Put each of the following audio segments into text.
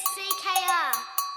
CKR.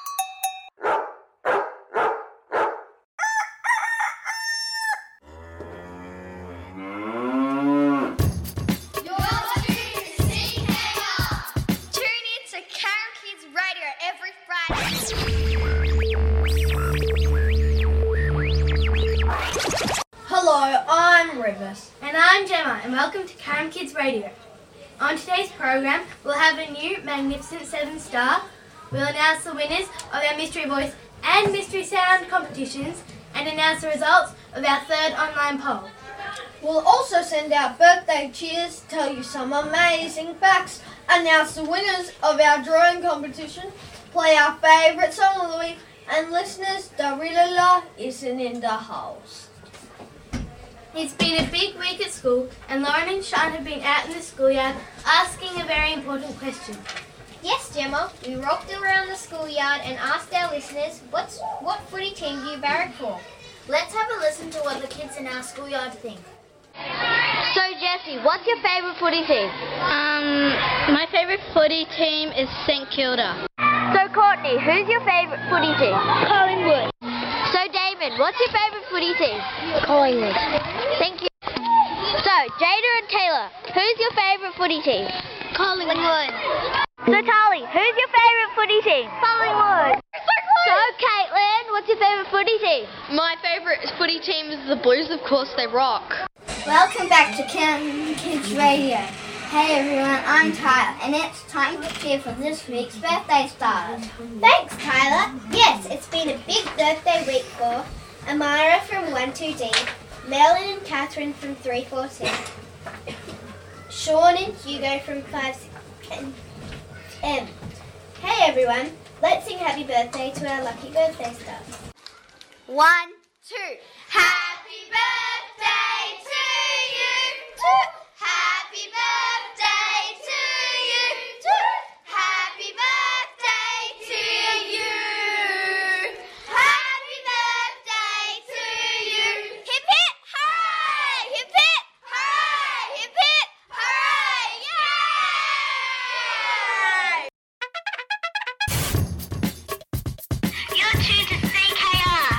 Hello, I'm Rivers. And I'm Gemma, and welcome to Carrum Kids Radio. On today's program, we'll have a new Magnificent 7-star. We'll announce the winners of our Mystery Voice and Mystery Sound competitions and announce the results of our third online poll. We'll also send out birthday cheers, tell you some amazing facts, announce the winners of our drawing competition, play our favourite song of the week, and listeners, Darila isn't in the house. It's been a big week at school, and Lauren and Sean have been out in the schoolyard asking a very important question. Yes, Gemma, we rocked around the schoolyard and asked our listeners, what footy team do you barrack for? Let's have a listen to what the kids in our schoolyard think. So, Jessie, what's your favourite footy team? My favourite footy team is St Kilda. So, Courtney, who's your favourite footy team? Collingwood. So, David, what's your favourite footy team? Collingwood. Thank you. So, Jada and Taylor, who's your favourite footy team? Collingwood. So, Tali, who's your favourite footy team? Collingwood. So, Caitlin, what's your favourite footy team? My favourite footy team is the Blues, of course, they rock. Welcome back to Carrum Kids Radio. Hey everyone, I'm Tyler, and it's time to cheer for this week's birthday stars. Thanks, Tyler. Yes, it's been a big birthday week for Amara from 12D, Melon and Catherine from 314, Sean and Hugo from 5M. Hey everyone, let's sing happy birthday to our lucky birthday stars. 1, 2. Happy birthday to you. Happy birthday to you. Happy birthday to you. Happy birthday to you. Hip hip hooray! Hip hip hooray! Hip hip hooray! Yay! You're tuned to CKR.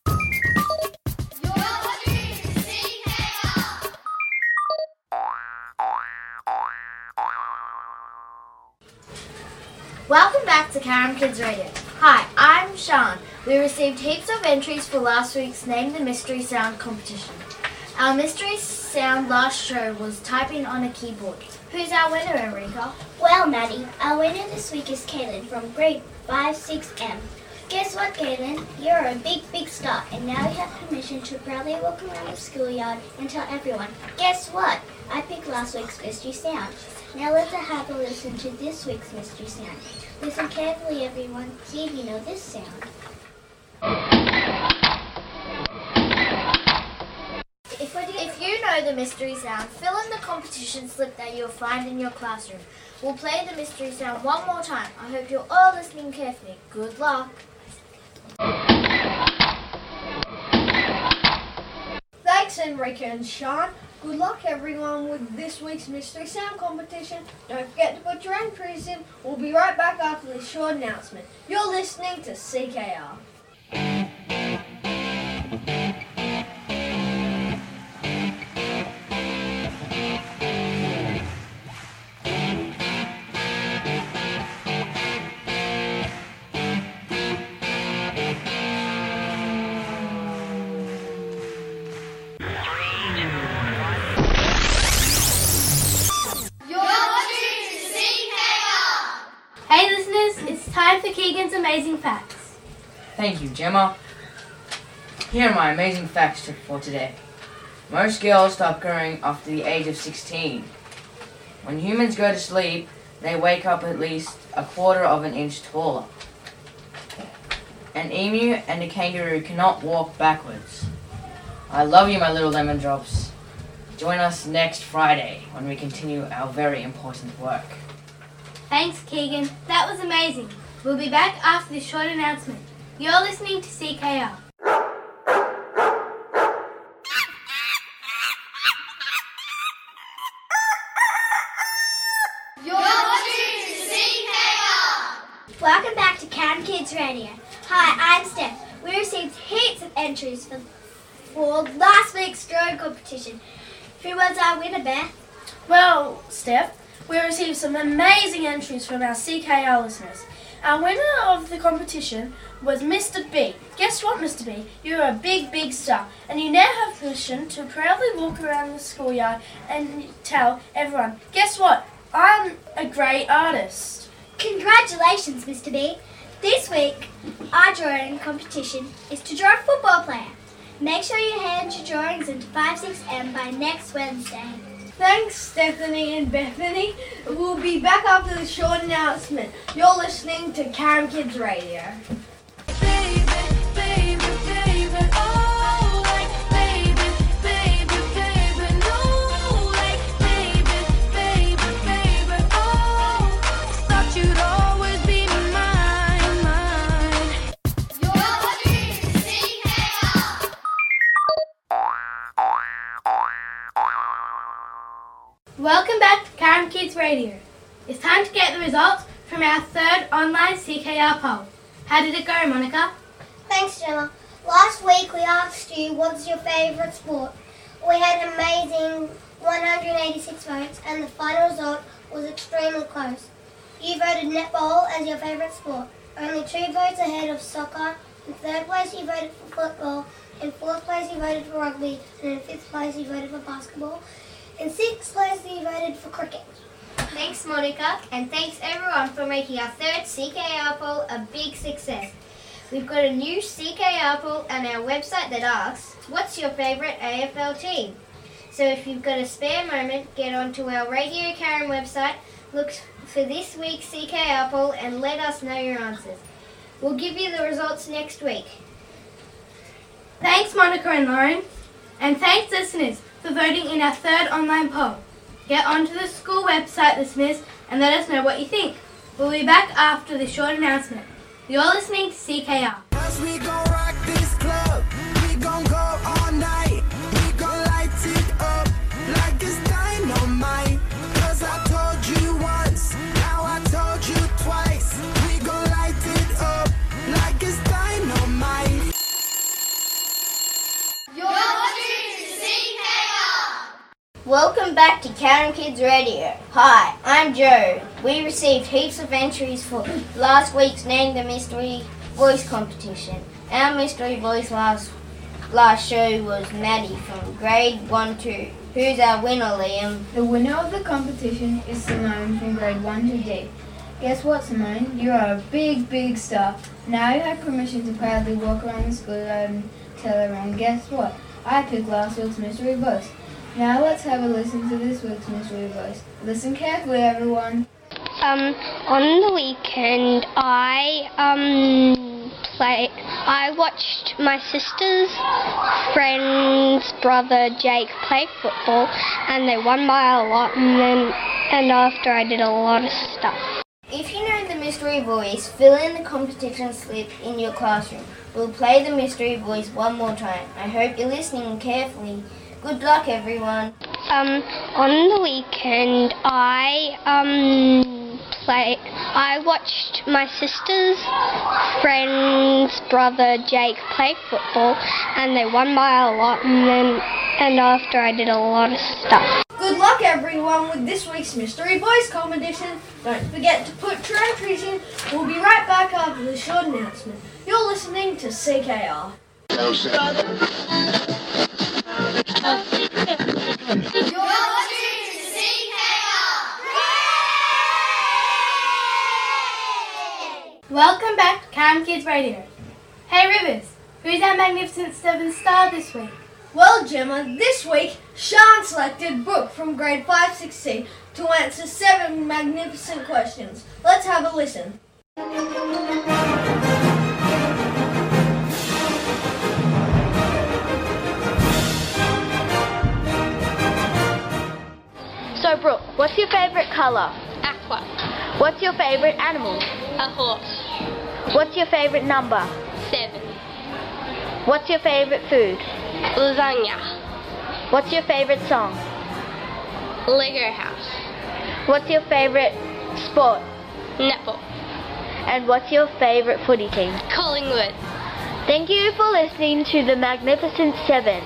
Welcome back to Carrum Kids Radio. Hi, I'm Sean. We received heaps of entries for last week's Name the Mystery Sound competition. Our mystery sound last show was typing on a keyboard. Who's our winner, Enrica? Well, Maddie, our winner this week is Kaylin from grade 5-6M. Guess what, Kaylin? You're a big star, and now you have permission to proudly walk around the schoolyard and tell everyone, guess what? I picked last week's mystery sound. Now let's have a listen to this week's mystery sound. Listen carefully, everyone. See if you know this sound. If you know the mystery sound, fill in the competition slip that you'll find in your classroom. We'll play the mystery sound one more time. I hope you're all listening carefully. Good luck. Thanks, Enrica and Sean. Good luck, everyone, with this week's Mystery Sound competition. Don't forget to put your entries in. We'll be right back after this short announcement. You're listening to CKR. Hey listeners, it's time for Keegan's Amazing Facts. Thank you, Gemma. Here are my amazing facts for today. Most girls stop growing after the age of 16. When humans go to sleep, they wake up at least a quarter of an inch taller. An emu and a kangaroo cannot walk backwards. I love you, my little lemon drops. Join us next Friday when we continue our very important work. Thanks, Keegan. That was amazing. We'll be back after this short announcement. You're listening to CKR. Welcome back to Cam Kids Radio. Hi, I'm Steph. We received heaps of entries for last week's drawing competition. Who was our winner, Beth? Well, Steph, we received some amazing entries from our CKR listeners. Our winner of the competition was Mr. B. Guess what, Mr. B? You're a big, big star, and you now have permission to proudly walk around the schoolyard and tell everyone, guess what? I'm a great artist. Congratulations, Mr. B. This week, our drawing competition is to draw a football player. Make sure you hand your drawings into 56M by next Wednesday. Thanks, Stephanie and Bethany. We'll be back after the short announcement. You're listening to Cam Kids Radio. Welcome back to Karen Kids Radio. It's time to get the results from our third online CKR poll. How did it go, Monica? Thanks, Gemma. Last week we asked you what's your favourite sport. We had an amazing 186 votes and the final result was extremely close. You voted netball as your favourite sport. Only 2 votes ahead of soccer. In 3rd place you voted for football. In 4th place you voted for rugby. And in 5th place you voted for basketball. In 6th place you voted for cricket. Thanks, Monica, and thanks everyone for making our third CKR poll a big success. We've got a new CKR poll on our website that asks, what's your favourite AFL team? So if you've got a spare moment, get onto our Radio Karen website, look for this week's CKR poll and let us know your answers. We'll give you the results next week. Thanks, Monica and Lauren. And thanks, listeners, for voting in our third online poll. Get onto the school website, listeners, and let us know what you think. We'll be back after this short announcement. You're listening to CKR. As we gon' rock this club, we gon' go all night. We gon' light it up like it's dynamite. 'Cause I told you once, now I told you twice. We gon' light it up like it's dynamite. Welcome back to Karen Kids Radio. Hi, I'm Joe. We received heaps of entries for last week's Name the Mystery Voice competition. Our mystery voice last show was Maddie from grade 1-2. Who's our winner, Liam? The winner of the competition is Simone from grade 1-D. Guess what, Simone? You are a big, big star. Now you have permission to proudly walk around the schoolyard and tell everyone, guess what? I picked last week's mystery voice. Now let's have a listen to this week's mystery voice. Listen carefully, everyone. On the weekend, I watched my sister's friend's brother Jake play football, and they won by a lot. And after I did a lot of stuff. If you know the mystery voice, fill in the competition slip in your classroom. We'll play the mystery voice one more time. I hope you're listening carefully. Good luck, everyone. On the weekend, I watched my sister's friend's brother Jake play football, and they won by a lot. And after I did a lot of stuff. Good luck, everyone, with this week's Mystery Voice competition. Don't forget to put your entries in. We'll be right back after the short announcement. You're listening to CKR. Welcome back to Karen Kids Radio. Hey Rivers, who's our Magnificent 7 star this week? Well, Gemma, this week, Sean selected Brooke from grade 5-6C to answer 7 magnificent questions. Let's have a listen. So, Brooke, what's your favourite colour? Aqua. What's your favourite animal? A horse. What's your favourite number? 7. What's your favourite food? Lasagna. What's your favourite song? Lego house. What's your favourite sport? Netball. And what's your favourite footy team? Collingwood. Thank you for listening to the Magnificent Seven.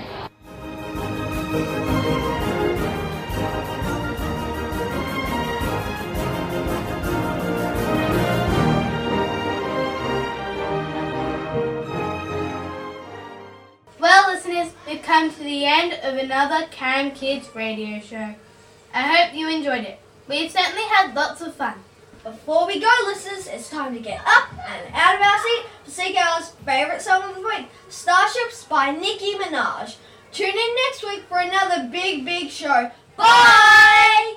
Well, listeners, we've come to the end of another Karen Kids radio show. I hope you enjoyed it. We've certainly had lots of fun. Before we go, listeners, it's time to get up and out of our seat for CKR's favourite song of the week, Starships by Nicki Minaj. Tune in next week for another big, big show. Bye!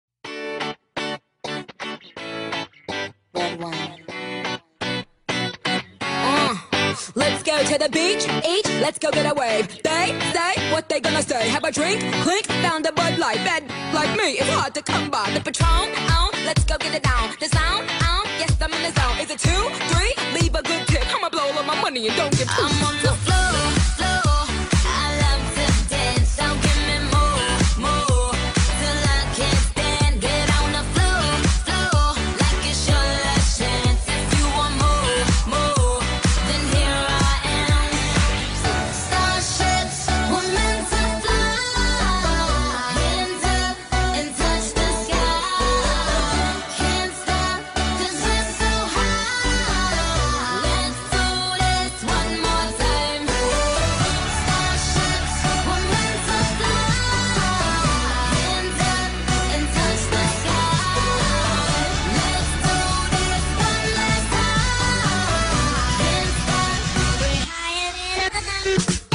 Let's go to the beach, eat, let's go get a wave. They say what they gonna say. Have a drink, clink, found a Bud Light. Bad like me, it's hard to come by. The Patron, let's go get it down. The sound, yes, I'm in the zone. Is it 2, 3? Leave a good tip. I'ma blow all my money and don't give two. I'm on the floor, I love to dance. Don't give me more, till I can't stand. Get on the floor, like it's your last chance. If you want more, then here I am. Starships were meant to fly. Hands up and touch the sky. Can't stop 'cause we're so high. Let's do this one more time. Starships were meant to fly. Hands up and touch the sky. Let's do this one last time. Can't stop, we're higher than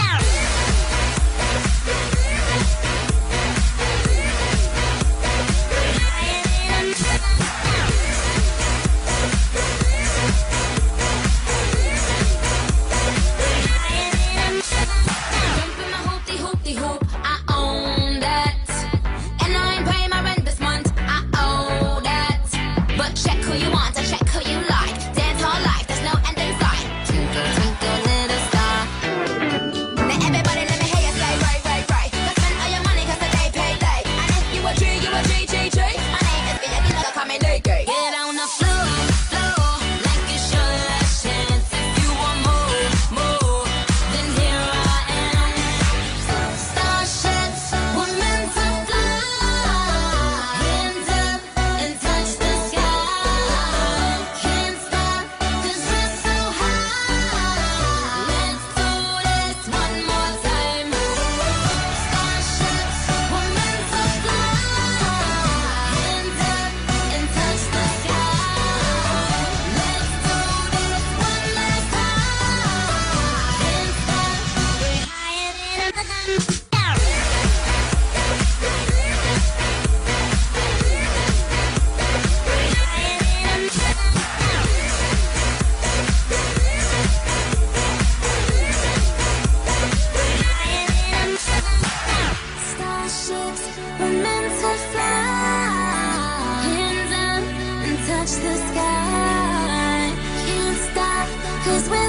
Jumping my hoopty-hoop, I own that. And I ain't paying my rent this month, I owe that. But check who you want, and check who you like. Dance all life, there's no end in sight. Twinkle, twinkle, little star. Now everybody let me hear you say, right. Go spend all your money 'cause the day pay late. And if you a G, you a G. My name is Villa, you call me Lady. Get on the floor, like it's your last chance. If you want more, then here I am. Starships were meant to fly. Hands up and touch the sky. Can't stop 'cause we're so high. Let's do this one more time. Starships were meant to fly. Hands up and touch the sky. Let's do this one last time. Can't stop, we're higher than Starships were meant to fly. Hands up and touch the sky. Can't stop 'cause we're